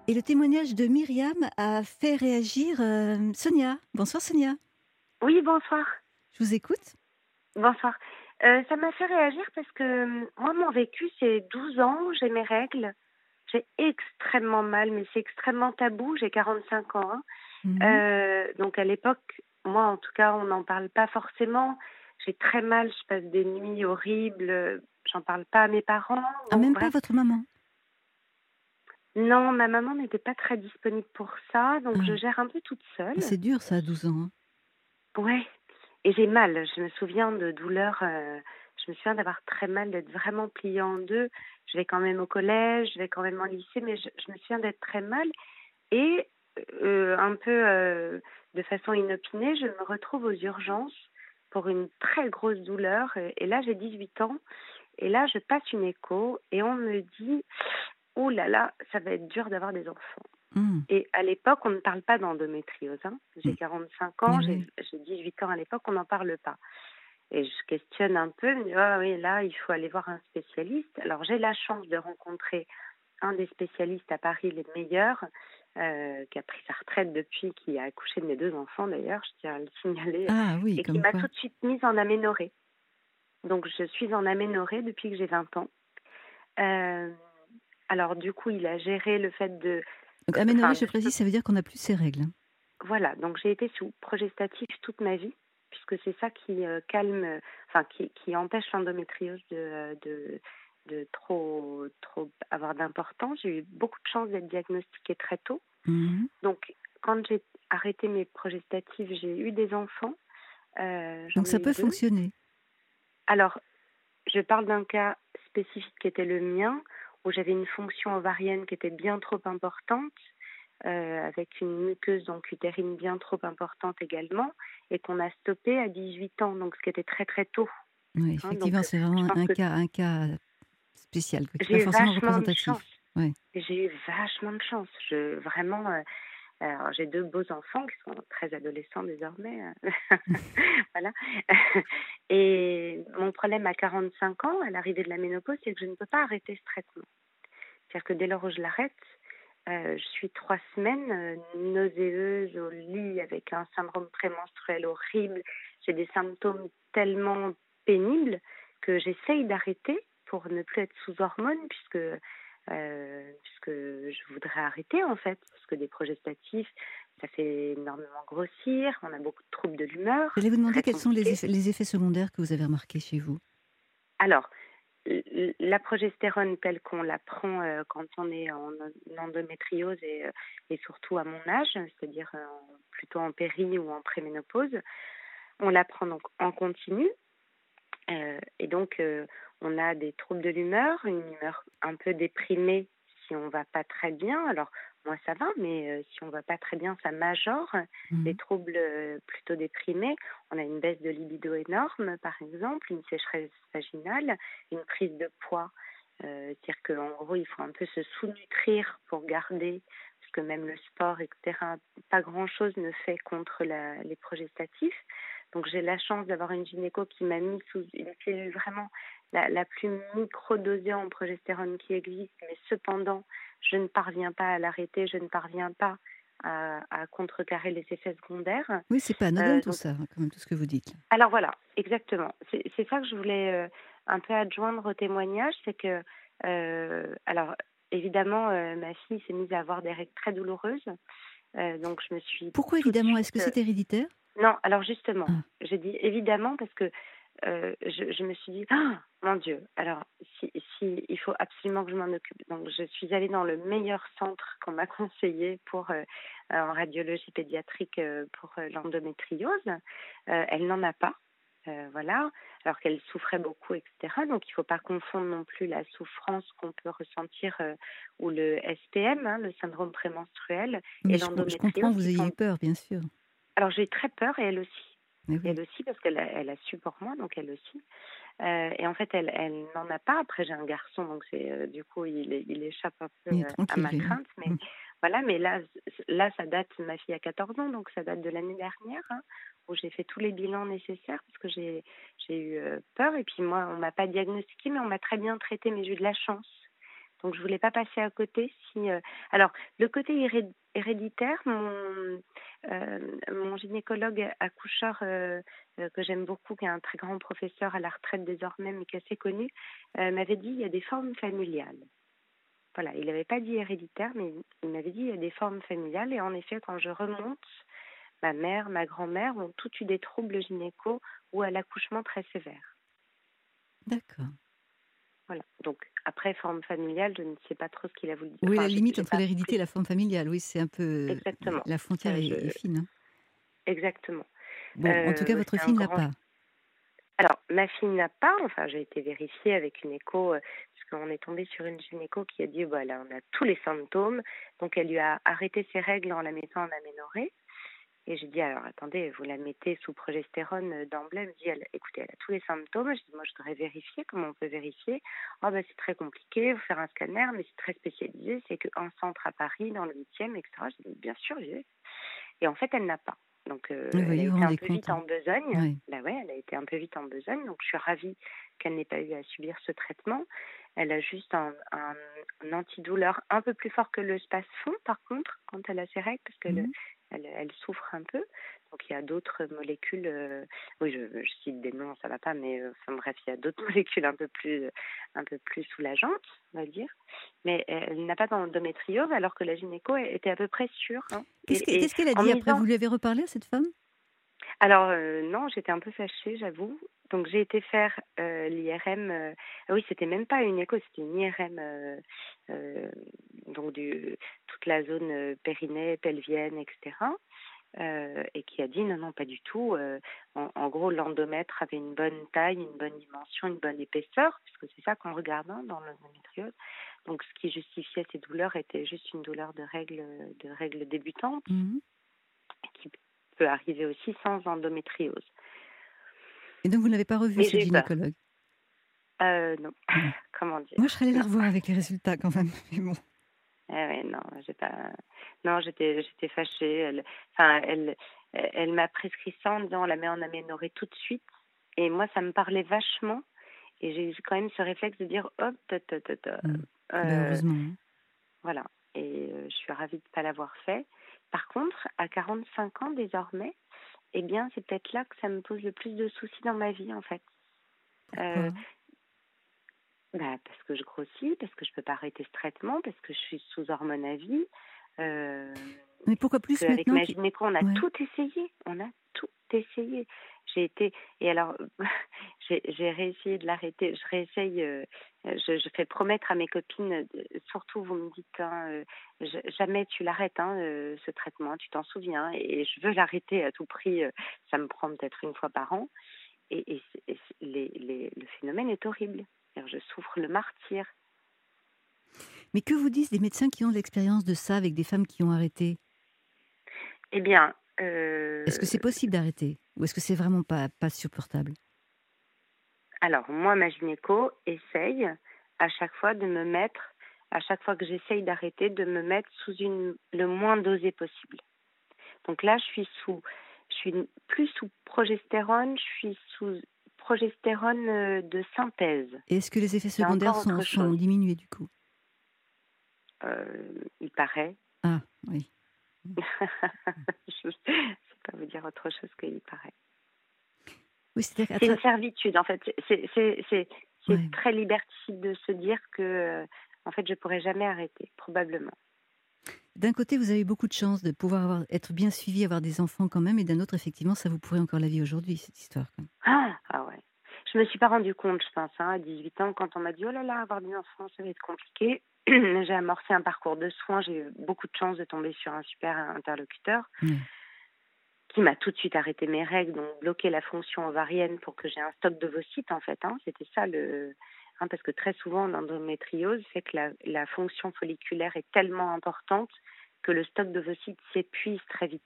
Et le témoignage de Myriam a fait réagir Sonia. Bonsoir Sonia, Oui, bonsoir. je vous écoute. Bonsoir. Ça m'a fait réagir parce que moi, mon vécu, c'est 12 ans, j'ai mes règles. J'ai extrêmement mal, mais c'est extrêmement tabou. J'ai 45 ans, hein. Mhm. Donc à l'époque, moi en tout cas, on n'en parle pas forcément. J'ai très mal, je passe des nuits horribles. J'en parle pas à mes parents. Ah, Bon, même pas bref. votre maman. Non, ma maman n'était pas très disponible pour ça, donc je Ah, gère un peu toute ah, seule. c'est dur ça à 12 ans, hein. Ouais. Et j'ai mal. Je me souviens de douleurs. Je me souviens d'avoir très mal, d'être vraiment pliée en deux. Je vais quand même au collège, je vais quand même au lycée, mais je me souviens d'être très mal. Et un peu de façon inopinée, je me retrouve aux urgences pour une très grosse douleur. Et là, j'ai 18 ans. Et là, je passe une écho et on me dit, oh là là, ça va être dur d'avoir des enfants. Mhm. Et à l'époque, on ne parle pas d'endométriose, hein. J'ai Mhm. 45 Eh ans, oui. j'ai 18 ans à l'époque, on n'en parle pas. Et je questionne un peu, je me dis, ah oui, là, il faut aller voir un spécialiste. Alors, j'ai la chance de rencontrer un des spécialistes à Paris, les meilleurs, qui a pris sa retraite depuis, qui a accouché de mes 2 enfants d'ailleurs, je tiens à le signaler, Ah oui, et qui comme m'a quoi. tout de suite mise en aménorrhée. Donc, je suis en aménorrhée depuis que j'ai 20 ans. Euh, alors, du coup, il a géré le fait de... Donc aménorrhée, Enfin, je précise, ça veut dire qu'on n'a plus ses règles, hein. voilà, donc j'ai été sous progestatif toute ma vie, puisque c'est ça qui calme, enfin qui empêche l'endométriose de trop avoir d'importance. J'ai eu beaucoup de chance d'être diagnostiquée très tôt. Mhm. Donc quand j'ai arrêté mes progestatifs, j'ai eu des enfants. Donc J'en ça ai eu peut 2. fonctionner. Alors, je parle d'un cas spécifique qui était le mien, où j'avais une fonction ovarienne qui était bien trop importante, avec une muqueuse donc utérine bien trop importante également, et qu'on a stoppé à 18 ans, donc ce qui était très très tôt, Oui, hein. Donc effectivement, c'est je vraiment pense que un cas spécial, quoi, qui n'est pas j'ai eu forcément vachement de représentatif. chance. Ouais. J'ai eu vachement de chance. Vraiment, alors j'ai 2 beaux enfants qui sont très adolescents désormais. Voilà. Et mon problème à 45 ans, à l'arrivée de la ménopause, c'est que je ne peux pas arrêter ce traitement. C'est-à-dire que dès lors où je l'arrête, je suis 3 semaines nauséeuse au lit avec un syndrome prémenstruel horrible. J'ai des symptômes tellement pénibles que j'essaye d'arrêter pour ne plus être sous hormones puisque je voudrais arrêter en fait, parce que des progestatifs, ça fait énormément grossir, on a beaucoup de troubles de l'humeur, J'allais vous demander très quels sont compliqués. les effets secondaires que vous avez remarqués chez vous. Alors, la progestérone telle qu'on la prend quand on est en endométriose et surtout à mon âge, c'est-à-dire plutôt en péri ou en préménopause, on la prend donc en continu. Et donc, on a des troubles de l'humeur, une humeur un peu déprimée si on va pas très bien. Alors, moi, ça va, mais si on va pas très bien, ça majore. Les Mhm. troubles plutôt déprimés, on a une baisse de libido énorme, par exemple, une sécheresse vaginale, une prise de poids. C'est-à-dire qu'en gros, il faut un peu se sous-nutrir pour garder, parce que même le sport, etc., pas grand-chose ne fait contre les progestatifs. Donc j'ai la chance d'avoir une gynéco qui m'a mis sous une pilule vraiment la plus microdosée en progestérone qui existe, mais cependant, je ne parviens pas à l'arrêter, je ne parviens pas à contrecarrer les effets secondaires. Oui, c'est pas anodin tout Donc, ça, hein, quand même, tout ce que vous dites. alors voilà, exactement. C'est ça que je voulais un peu adjoindre au témoignage, c'est que, alors évidemment, ma fille s'est mise à avoir des règles très douloureuses, donc je me suis Pourquoi tout de évidemment? Est-ce que suite... c'est héréditaire? Non, alors justement, Ah, j'ai dit évidemment parce que je me suis dit, ah, mon Dieu, alors si il faut absolument que je m'en occupe. Donc je suis allée dans le meilleur centre qu'on m'a conseillé pour en radiologie pédiatrique pour l'endométriose. Elle n'en a pas. Voilà, alors qu'elle souffrait beaucoup, etc. Donc, il ne faut pas confondre non plus la souffrance qu'on peut ressentir ou le SPM, hein, le syndrome prémenstruel, et mais je comprends l'endométriose, que vous qui ayez eu sont... peur, bien sûr. Alors, j'ai très peur, et elle aussi. Mais oui. Elle aussi, parce qu'elle a su pour moi, donc elle aussi. Et en fait, elle n'en a pas. Après, j'ai un garçon, donc c'est du coup, il échappe un peu Il est à tranquille, ma lui, crainte. hein. Mais voilà, mais là, ça date, ma fille a 14 ans, donc ça date de l'année dernière, hein, où j'ai fait tous les bilans nécessaires parce que j'ai eu peur. Et puis moi, on m'a pas diagnostiqué, mais on m'a très bien traité, mais j'ai eu de la chance. Donc je voulais pas passer à côté si, alors le côté héréditaire, mon gynécologue accoucheur, que j'aime beaucoup, qui est un très grand professeur à la retraite désormais, mais qui est assez connu, m'avait dit: «Il y a des formes familiales». Voilà, il n'avait pas dit héréditaire, mais il m'avait dit: «Il y a des formes familiales» et en effet, quand je remonte, ma mère, ma grand-mère ont toutes eu des troubles gynéco ou à l'accouchement très sévères. D'accord. Voilà, donc après forme familiale, je ne sais pas trop ce qu'il a voulu dire. Oui, la Enfin, limite j'ai entre pas l'hérédité plus et la forme familiale, oui, c'est un peu exactement. la frontière Ça, est fine, hein. exactement. Bon, en tout cas, votre C'est un fille ne l'a grand pas. alors ma fille n'a pas, enfin j'ai été vérifiée avec une écho, puisqu'on est tombé sur une gynéco qui a dit: «Voilà, on a tous les symptômes». Donc elle lui a arrêté ses règles en la mettant en aménorrhée. Et j'ai dit: «Alors attendez, vous la mettez sous progestérone, d'emblée?» Elle me dit: «Écoutez, elle a tous les symptômes». Je dis: «Moi, je voudrais vérifier. Comment on peut vérifier?» «Ah bah, c'est très compliqué, il faut faire un scanner, mais c'est très spécialisé, c'est qu'un centre à Paris, dans le 8e, et cetera». Je dis: «Bien sûr, j'y vais». Et en fait, elle n'a pas. Donc Oui, elle a voyez, vous vous été un rendez peu compte, vite hein. en besogne. Ouais. Bah ouais, elle a été un peu vite en besogne, donc je suis ravie qu'elle n'ait pas eu à subir ce traitement. Elle a juste un antidouleur un peu plus fort que le Spasfon, par contre, quand elle a ses règles, parce qu'elle Mmh. elle souffre un peu. Donc il y a d'autres molécules, oui, je cite des noms, ça va pas, mais enfin bref, il y a d'autres molécules un peu plus soulageantes, on va dire. Mais elle n'a pas d'endométriose, alors que la gynéco était à peu près sûre, hein. Et Qu'est-ce qu'elle a en dit après? misant Vous lui avez reparlé à cette femme? alors, non, j'étais un peu fâchée, j'avoue. Donc j'ai été faire, l'IRM, ah oui, c'était même pas une écho, c'était une IRM, heu, donc toute la zone, périnée, pelvienne et cetera, et qui a dit: «Non, non, pas du tout», en gros, l'endomètre avait une bonne taille, une bonne dimension, une bonne épaisseur, puisque c'est ça qu'on regarde, hein, dans l'endométriose. Donc ce qui justifiait ces douleurs était juste une douleur de règles débutantes, Mmh. qui peut arriver aussi sans endométriose. Et donc vous n'avez pas revu Mais cette j'ai eu peur. gynécologue? Non. Bon. Comment Moi, je dire? serais allée la Non. revoir avec les résultats quand même, mais bon. Ouais, non, j'ai pas non, j'étais fâchée. Enfin, elle m'a prescrit ça en disant: «On la met en aménorrhée tout de suite», et moi, ça me parlait vachement et j'ai eu quand même ce réflexe de dire: «Hop, ta ta ta ta». Mmh. Bah, Heu, heureusement, hein. voilà, et je suis ravie de ne pas l'avoir fait. Par contre, à 45 ans désormais, eh bien, c'est peut-être là que ça me pose le plus de soucis dans ma vie, en fait. Pourquoi? Heu Bah, parce que je grossis, parce que je peux pas arrêter ce traitement, parce que je suis sous hormones à vie, hem, Mais pourquoi plus qu'avec maintenant ma qui gynéco, on a ouais. tout essayé, on a tout essayé. J'ai été et alors j'ai réessayé de l'arrêter, je réessaye, je fais promettre à mes copines, surtout vous me dites, hein, jamais tu l'arrêtes, hein, ce traitement, tu t'en souviens, et je veux l'arrêter à tout prix, ça me prend peut-être une fois par an. Le phénomène est horrible. C'est-à-dire, je souffre le martyre. Mais que vous disent des médecins qui ont de l'expérience de ça avec des femmes qui ont arrêté? Eh bien, Est-ce que c'est possible d'arrêter? Ou est-ce que c'est vraiment pas supportable? alors moi, ma gynéco essaye à chaque fois de me mettre, à chaque fois que j'essaye d'arrêter, de me mettre sous le moins dosé possible. Donc là, je suis plus sous progestérone, je suis sous progestérone, de synthèse. Et est-ce que les effets C'est secondaires encore sont autre sont chose. diminués du coup? Il paraît. Ah oui. Mmh. Je ne sais pas vous dire autre chose qu'il paraît. Oui, c'est-à-dire qu'à C'est une servitude, en fait. C'est ouais. très liberticide de se dire que, en fait, je pourrais jamais arrêter, probablement. D'un côté, vous avez beaucoup de chance de pouvoir être bien suivi, avoir des enfants quand même, et d'un autre, effectivement, ça vous pourrit encore la vie aujourd'hui, cette histoire, quand même. Ah ouais. Je me suis pas rendu compte, je pense, hein, à 18 ans, quand on m'a dit: «Oh là là, avoir des enfants, ça va être compliqué». J'ai amorcé un parcours de soins. J'ai eu beaucoup de chance de tomber sur un super interlocuteur Ouais. qui m'a tout de suite arrêté mes règles, donc bloqué la fonction ovarienne pour que j'ai un stock d'ovocytes, en fait, hein. C'était ça parce que très souvent l'endométriose fait que la fonction folliculaire est tellement importante que le stock d'ovocytes s'épuise très vite,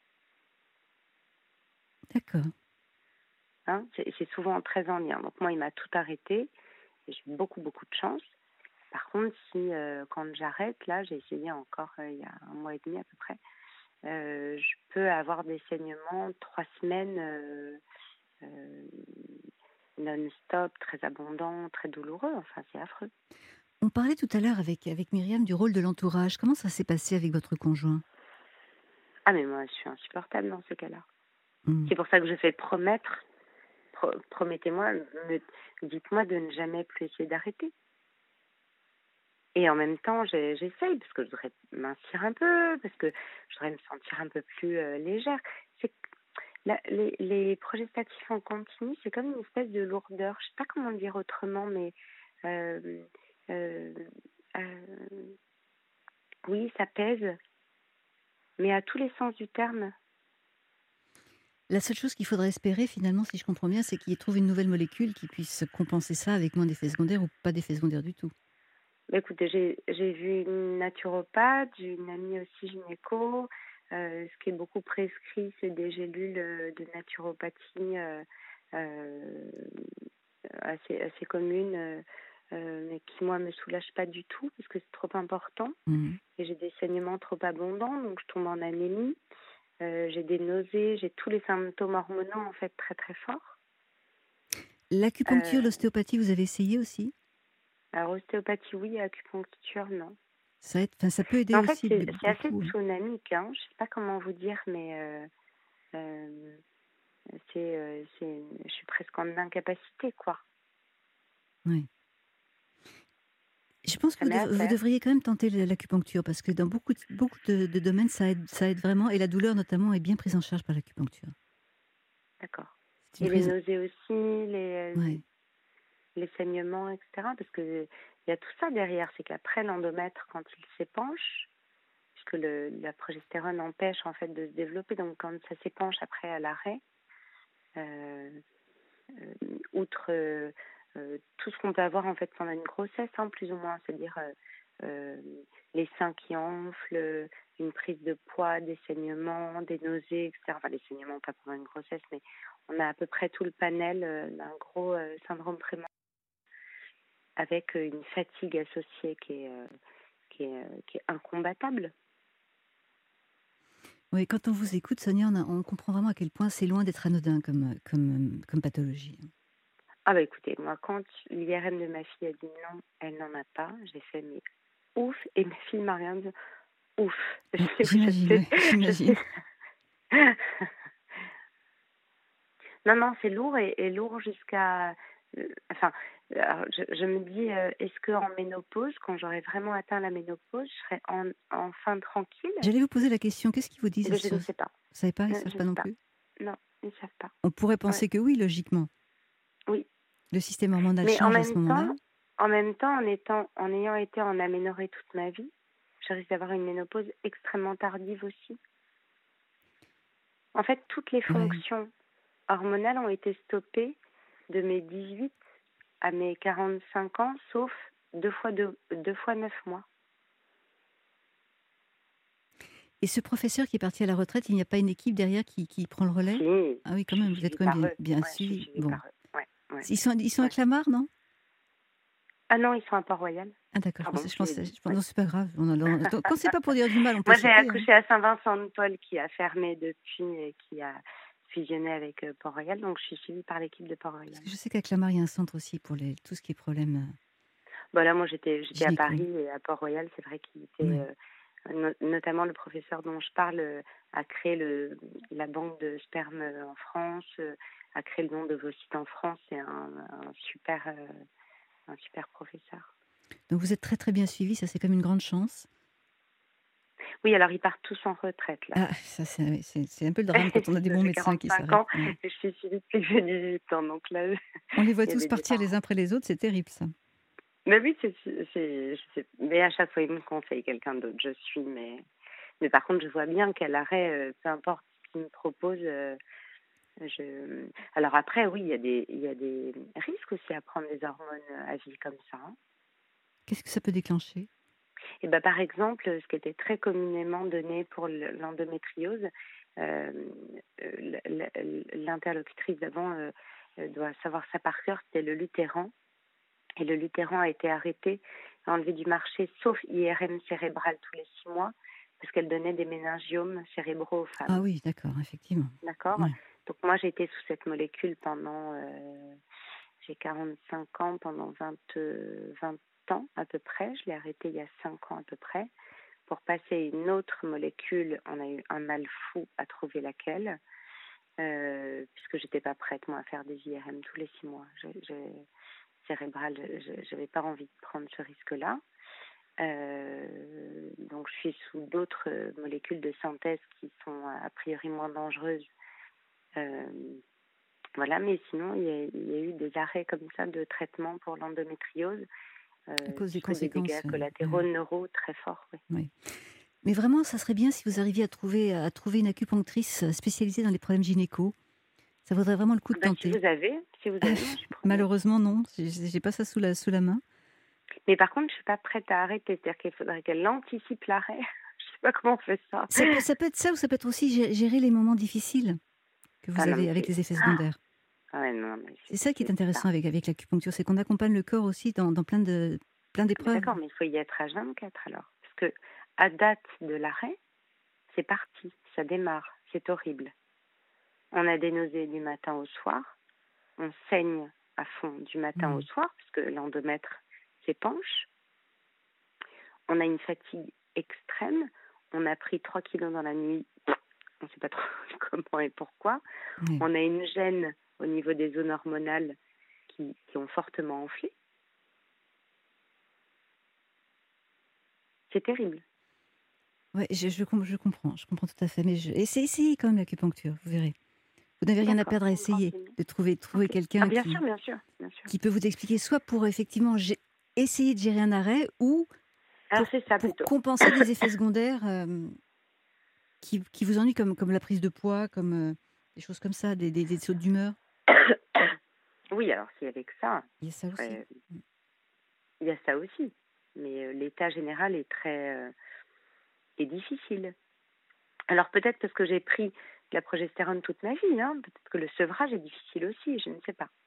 D'accord. hein. C'est souvent très en lien. Donc moi, il m'a tout arrêté et j'ai eu beaucoup, beaucoup de chance. Par contre, si, quand j'arrête, là, j'ai essayé encore, il y a un mois et demi à peu près, je peux avoir des saignements 3 semaines, non-stop, très abondants, très douloureux, enfin c'est affreux. On parlait tout à l'heure avec Myriam du rôle de l'entourage. Comment ça s'est passé avec votre conjoint? Ah, mais moi, je suis insupportable dans ce cas-là. Mmh. C'est pour ça que je fais promettre. Promettez-moi, dites-moi de ne jamais plus essayer d'arrêter. Et en même temps, j'essaye parce que je voudrais mincir un peu, parce que je voudrais me sentir un peu plus légère. C'est que les progestatifs en continu, c'est comme une espèce de lourdeur. Je sais pas comment le dire autrement, mais euh, euh, euh, oui, ça pèse, mais à tous les sens du terme. La seule chose qu'il faudrait espérer finalement, si je comprends bien, c'est qu'il trouve une nouvelle molécule qui puisse compenser ça avec moins d'effets secondaires ou pas d'effets secondaires du tout. Bah, écoutez, j'ai vu une naturopathe, j'ai une amie aussi gynéco. Ce qui est beaucoup prescrit, c'est des gélules de naturopathie euh, assez communes, mais qui, moi, me soulagent pas du tout parce que c'est trop important. Mmh. Et j'ai des saignements trop abondants, donc je tombe en anémie. J'ai des nausées, j'ai tous les symptômes hormonaux, en fait, très, très forts. L'acupuncture, Euh, l'ostéopathie, vous avez essayé aussi? alors, ostéopathie, oui, acupuncture, non. Ça aide, enfin, ça peut aider En fait, aussi c'est assez beaucoup, hein. tsunamique, hein. Je sais pas comment vous dire, mais euh, je suis presque en incapacité, quoi. Ouais. Je pense que Ça met à vous terre. devriez quand même tenter l'acupuncture parce que dans beaucoup de domaines, ça aide vraiment et la douleur notamment est bien prise en charge par l'acupuncture. D'accord. C'est une Et les prise. nausées aussi, Ouais. les saignements, etc. Parce que il y a tout ça derrière. C'est qu'après l'endomètre, quand il s'épanche, puisque la progestérone empêche en fait de se développer, donc quand ça s'épanche après à l'arrêt, euh, outre tout ce qu'on peut avoir en fait pendant une grossesse, hein, plus ou moins, c'est-à-dire euh, les seins qui enflent, une prise de poids, des saignements, des nausées, etc. Enfin, les saignements pas pendant une grossesse, mais on a à peu près tout le panel d'un gros syndrome prémenstruel avec une fatigue associée qui est incombattable. Oui, quand on vous écoute, Sonia, on comprend vraiment à quel point c'est loin d'être anodin comme pathologie. Ah bah écoutez, moi quand l'IRM de ma fille a dit non, elle n'en a pas, j'ai fait mais ouf, et ma fille m'a rien dit. Ouf, J'imagine, oui, je j'imagine. sais. Non, non, c'est lourd et lourd jusqu'à. Enfin, alors, je me dis, est-ce qu'en ménopause, quand j'aurai vraiment atteint la ménopause, je serai enfin tranquille? J'allais vous poser la question, qu'est-ce qu'ils vous Eh disent bien, je sur... ne Vous sais pas. savez pas, ils ne savent Je ne pas sais non pas. plus? Non, ils ne savent pas. On pourrait Ouais, penser que oui, logiquement. oui. Le système hormonal Mais change à ce moment-là. en même temps, en ayant été en aménorrhée toute ma vie, je risque d'avoir une ménopause extrêmement tardive aussi. En fait, toutes les Ouais. fonctions hormonales ont été stoppées de mes 18 à mes 45 ans, sauf deux fois 9 mois. Et ce professeur qui est parti à la retraite, il n'y a pas une équipe derrière qui prend le relais? Si, Ah oui, quand je suis même, vous êtes suivie quand même par eux. bien Ouais, je suis suivi. suivie Bon. par eux. Ouais, ouais, Ils sont à ouais. Clamart, non? Ah non, ils sont à Port-Royal. Ah d'accord, Pardon, je l'ai dit. non, c'est pas grave. Quand c'est pas pour dire du mal, on peut Moi, j'ai sauter, hein. accouché à Saint-Vincent-de-Paul qui a fermé depuis et qui a fusionné avec Port-Royal. Donc, je suis suivie par l'équipe de Parce Port-Royal. que je sais qu'à Clamart, il y a un centre aussi pour tout ce qui est problème Bon, là, moi, j'étais à gynéco. Paris et à Port-Royal. C'est vrai qu'il était, Ouais. notamment le professeur dont je parle, a créé la banque de sperme en France, a créé le don d'ovocytes en France. C'est un super professeur. Donc vous êtes très très bien suivi, ça c'est comme une grande chance. Oui, alors ils partent tous en retraite, là. Ah, ça c'est un peu le drame quand on a des bons J'ai médecins qui 45 s'arrêtent. ans Ouais. et je suis suivie depuis que j'ai 18 ans. Donc là, On les voit il y tous avait des partir les uns parents. après les autres, c'est terrible ça. Mais oui, je sais. Mais à chaque fois, il me conseille quelqu'un d'autre. Je suis, mais par contre, je vois bien qu'à l'arrêt, peu importe ce qu'il me propose, alors après, oui, il y a des risques aussi à prendre des hormones à vie comme ça, hein. Qu'est-ce que ça peut déclencher? Et ben, par exemple, ce qui était très communément donné pour l'endométriose, euh, l'interlocutrice d'avant doit savoir ça par cœur, c'était le Luthéran. Et le Luthéran a été arrêté, enlevé du marché, sauf IRM cérébral tous les 6 mois, parce qu'elle donnait des méningiomes cérébraux aux Ah femmes. oui, d'accord, effectivement. D'accord. Ouais. Donc moi, j'ai été sous cette molécule pendant, j'ai 45 ans, pendant 20, temps à peu près. Je l'ai arrêté il y a 5 ans à peu près. Pour passer une autre molécule, on a eu un mal fou à trouver laquelle, puisque j'étais pas prête moi à faire des IRM tous les 6 mois. Cérébrale, j'avais pas envie de prendre ce risque-là. Donc je suis sous d'autres molécules de synthèse qui sont a priori moins dangereuses. Euh, voilà, mais sinon il y a eu des arrêts comme ça de traitement pour l'endométriose, À cause des qui fait des dégâts conséquences. collatéraux neuro très forts. Oui. Oui. Mais vraiment, ça serait bien si vous arriviez à trouver une acupunctrice spécialisée dans les problèmes gynéco. Ça vaudrait vraiment le coup de Ben, si tenter. vous avez, moi, je suis preneuse. Malheureusement, non. J'ai pas ça sous la main. Mais par contre, je suis pas prête à arrêter. C'est-à-dire qu'il faudrait qu'elle anticipe l'arrêt. Je sais pas comment on fait ça. Ça peut être ça, ou ça peut être aussi gérer les moments difficiles que vous Ah non, avez mais avec c'est... les effets secondaires. Ah ouais, non, mais C'est ça qui est c'est ça. intéressant avec l'acupuncture, c'est qu'on accompagne le corps aussi dans plein Mais d'épreuves. d'accord, mais il faut y être H24 alors. Parce que à date de l'arrêt, c'est parti. Ça démarre. C'est horrible. On a des nausées du matin au soir. On saigne à fond du matin au Hmm. soir, parce que l'endomètre s'épanche. On a une fatigue extrême. On a pris 3 kilos dans la nuit. On ne sait pas trop comment et pourquoi. Oui. On a une gêne au niveau des zones hormonales qui ont fortement enflé. C'est terrible. Ouais, je comprends tout à fait. Mais essayez quand même l'acupuncture, vous verrez. Vous n'avez rien à D'accord, perdre à faut me essayer renseigner. de trouver Ok. Ah, quelqu'un bien sûr, bien sûr, bien sûr. qui peut vous expliquer, soit pour effectivement essayer de gérer un arrêt, ou Alors, c'est ça pour plutôt. compenser des effets secondaires qui vous ennuient, comme la prise de poids, comme des choses comme ça, des sautes d'humeur. Oui, alors s'il y avait que ça, Il y a ça aussi. il y a ça aussi. Mais l'état général est est difficile. Alors peut-être parce que j'ai pris de la progestérone toute ma vie, hein. Peut-être que le sevrage est difficile aussi, je ne sais pas.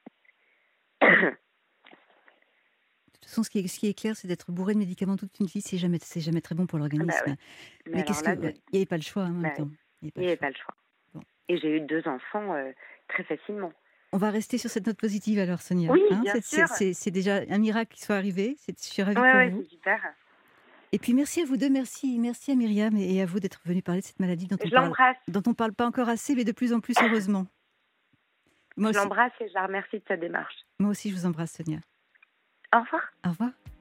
De toute façon, ce qui est clair, c'est d'être bourré de médicaments toute une vie, c'est jamais très bon pour Bah l'organisme. ouais. Mais Mais alors qu'est-ce que... là, ouais, il n'y avait pas le choix, hein, en même bah oui, temps. Il n'y avait pas il n'y le avait choix. pas le choix. Bon. Et j'ai eu 2 enfants très facilement. On va rester sur cette note positive alors, Sonia. Oui, Hein, bien c'est sûr. c'est déjà un miracle qu'il soit arrivé. Je suis ravie Ouais, pour ouais, vous. c'est super. Et puis merci à vous deux, merci à Myriam et à vous d'être venus parler de cette maladie dont on Je parle, l'embrasse. dont on parle pas encore assez, mais de plus en plus, heureusement. Moi Je aussi, l'embrasse et je la remercie de sa démarche. moi aussi, je vous embrasse, Sonia. Au revoir. Au revoir.